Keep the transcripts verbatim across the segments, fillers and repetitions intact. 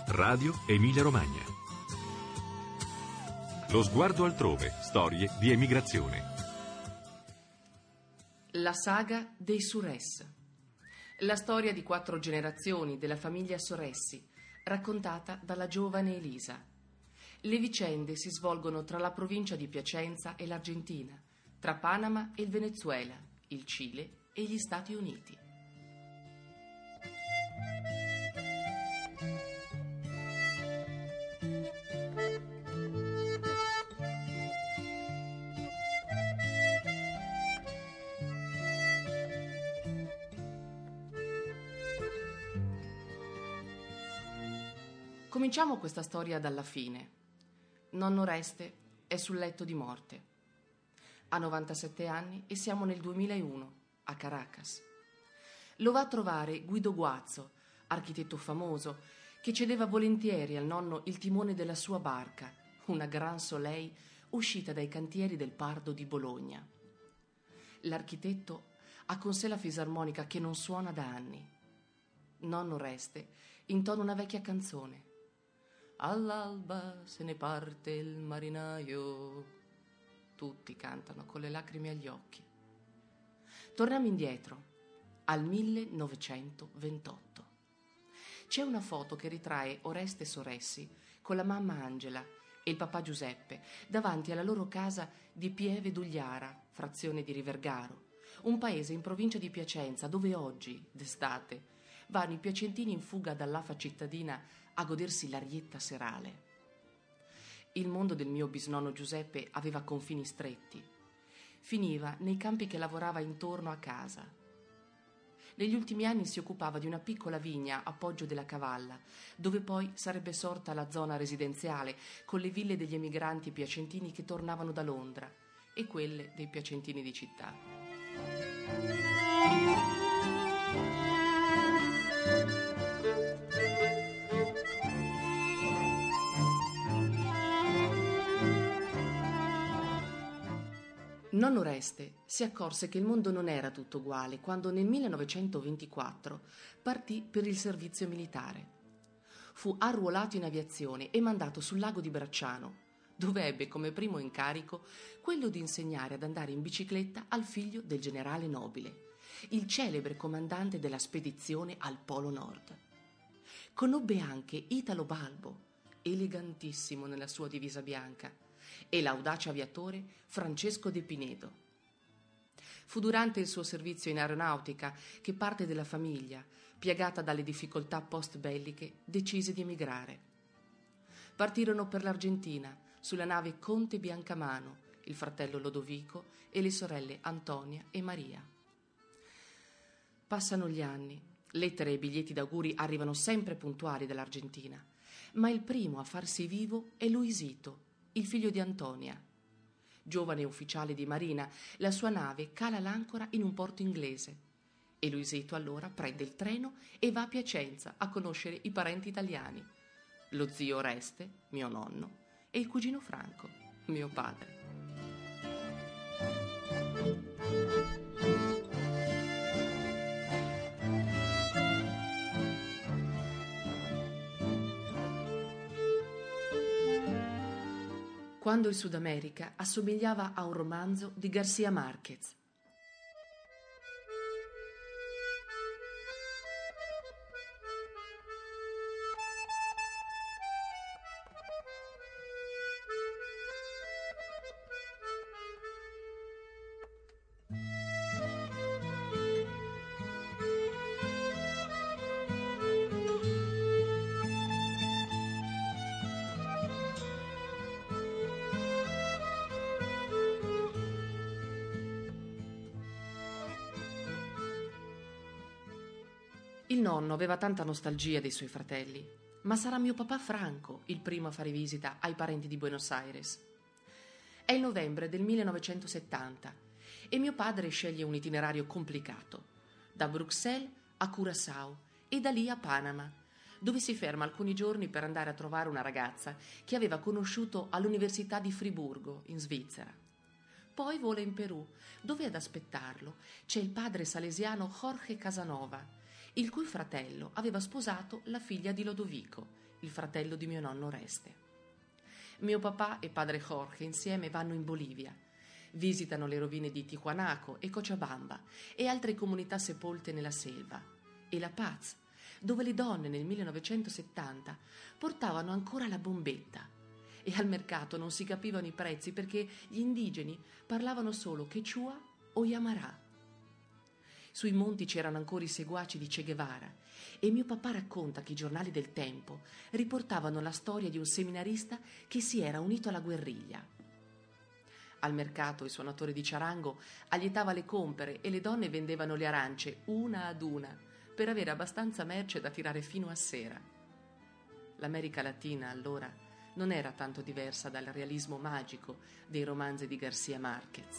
Radio Emilia Romagna. Lo sguardo altrove, storie di emigrazione. La saga dei Sures. La storia di quattro generazioni della famiglia Soressi, raccontata dalla giovane Elisa. Le vicende si svolgono tra la provincia di Piacenza e l'Argentina, tra Panama e il Venezuela, il Cile e gli Stati Uniti. Cominciamo questa storia dalla fine. Nonno Oreste è sul letto di morte. Ha novantasette anni e siamo nel duemilauno, a Caracas. Lo va a trovare Guido Guazzo, architetto famoso, che cedeva volentieri al nonno il timone della sua barca, una Gran Soleil uscita dai cantieri del Pardo di Bologna. L'architetto ha con sé la fisarmonica che non suona da anni. Nonno Oreste intona una vecchia canzone. All'alba se ne parte il marinaio. Tutti cantano con le lacrime agli occhi. Torniamo indietro, al millenovecentoventotto. C'è una foto che ritrae Oreste Soressi con la mamma Angela e il papà Giuseppe davanti alla loro casa di Pieve d'Ugliara, frazione di Rivergaro, un paese in provincia di Piacenza dove oggi, d'estate, vanno i piacentini in fuga dall'afa cittadina a godersi l'arietta serale. Il mondo del mio bisnonno Giuseppe aveva confini stretti. Finiva nei campi che lavorava intorno a casa. Negli ultimi anni si occupava di una piccola vigna a Poggio della Cavalla, dove poi sarebbe sorta la zona residenziale con le ville degli emigranti piacentini che tornavano da Londra e quelle dei piacentini di città. Nonno Oreste si accorse che il mondo non era tutto uguale quando nel millenovecentoventiquattro partì per il servizio militare. Fu arruolato in aviazione e mandato sul lago di Bracciano, dove ebbe come primo incarico quello di insegnare ad andare in bicicletta al figlio del generale Nobile, il celebre comandante della spedizione al Polo Nord. Conobbe anche Italo Balbo, elegantissimo nella sua divisa bianca, e l'audace aviatore Francesco De Pinedo. Fu durante il suo servizio in aeronautica che parte della famiglia, piagata dalle difficoltà post-belliche, decise di emigrare. Partirono per l'Argentina sulla nave Conte Biancamano, il fratello Lodovico e le sorelle Antonia e Maria. Passano gli anni, lettere e biglietti d'auguri arrivano sempre puntuali dall'Argentina, ma il primo a farsi vivo è Luisito, il figlio di Antonia. Giovane ufficiale di marina, la sua nave cala l'ancora in un porto inglese e Luisito allora prende il treno e va a Piacenza a conoscere i parenti italiani, lo zio Oreste, mio nonno, e il cugino Franco, mio padre. Quando il Sud America assomigliava a un romanzo di García Márquez. Il nonno aveva tanta nostalgia dei suoi fratelli, ma sarà mio papà Franco il primo a fare visita ai parenti di Buenos Aires. È il novembre del millenovecentosettanta e mio padre sceglie un itinerario complicato, da Bruxelles a Curaçao e da lì a Panama, dove si ferma alcuni giorni per andare a trovare una ragazza che aveva conosciuto all'Università di Friburgo, in Svizzera. Poi vola in Perù, dove ad aspettarlo c'è il padre salesiano Jorge Casanova il cui fratello aveva sposato la figlia di Lodovico, il fratello di mio nonno Oreste. Mio papà e padre Jorge insieme vanno in Bolivia, visitano le rovine di Tijuanaco e Cochabamba e altre comunità sepolte nella selva, e La Paz, dove le donne nel millenovecentosettanta portavano ancora la bombetta, e al mercato non si capivano i prezzi perché gli indigeni parlavano solo Quechua o Yamará. Sui monti c'erano ancora i seguaci di Che Guevara, e mio papà racconta che i giornali del tempo riportavano la storia di un seminarista che si era unito alla guerriglia. Al mercato il suonatore di ciarango allietava le compere e le donne vendevano le arance una ad una per avere abbastanza merce da tirare fino a sera. L'America Latina allora non era tanto diversa dal realismo magico dei romanzi di García Márquez.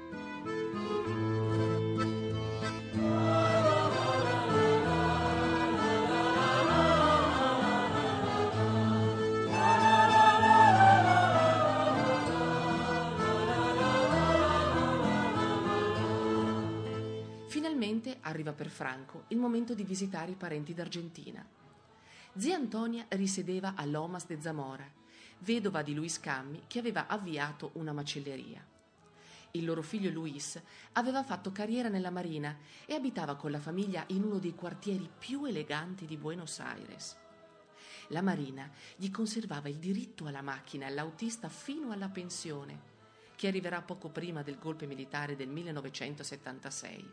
Finalmente arriva per Franco il momento di visitare i parenti d'Argentina. Zia Antonia risiedeva a Lomas de Zamora, vedova di Luis Cammi, che aveva avviato una macelleria. Il loro figlio Luis aveva fatto carriera nella Marina e abitava con la famiglia in uno dei quartieri più eleganti di Buenos Aires. La Marina gli conservava il diritto alla macchina e all'autista fino alla pensione, che arriverà poco prima del golpe militare del millenovecentosettantasei.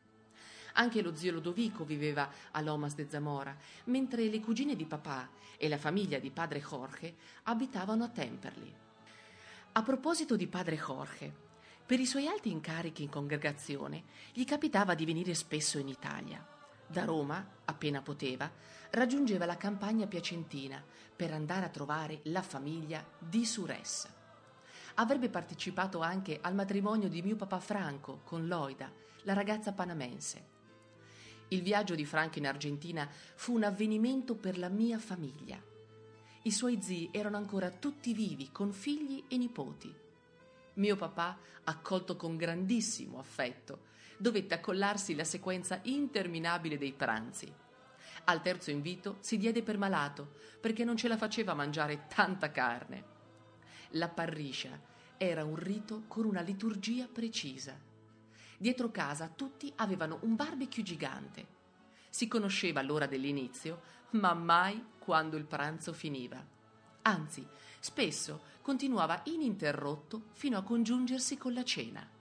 Anche lo zio Lodovico viveva a Lomas de Zamora, mentre le cugine di papà e la famiglia di padre Jorge abitavano a Temperley. A proposito di padre Jorge, per i suoi alti incarichi in congregazione gli capitava di venire spesso in Italia. Da Roma, appena poteva, raggiungeva la campagna piacentina per andare a trovare la famiglia di Sures. Avrebbe partecipato anche al matrimonio di mio papà Franco con Loida, la ragazza panamense. Il viaggio di Franco in Argentina fu un avvenimento per la mia famiglia. I suoi zii erano ancora tutti vivi, con figli e nipoti. Mio papà, accolto con grandissimo affetto, dovette accollarsi la sequenza interminabile dei pranzi. Al terzo invito si diede per malato, perché non ce la faceva mangiare tanta carne. La parriscia era un rito con una liturgia precisa. Dietro casa tutti avevano un barbecue gigante. Si conosceva l'ora dell'inizio, ma mai quando il pranzo finiva. Anzi, spesso continuava ininterrotto fino a congiungersi con la cena.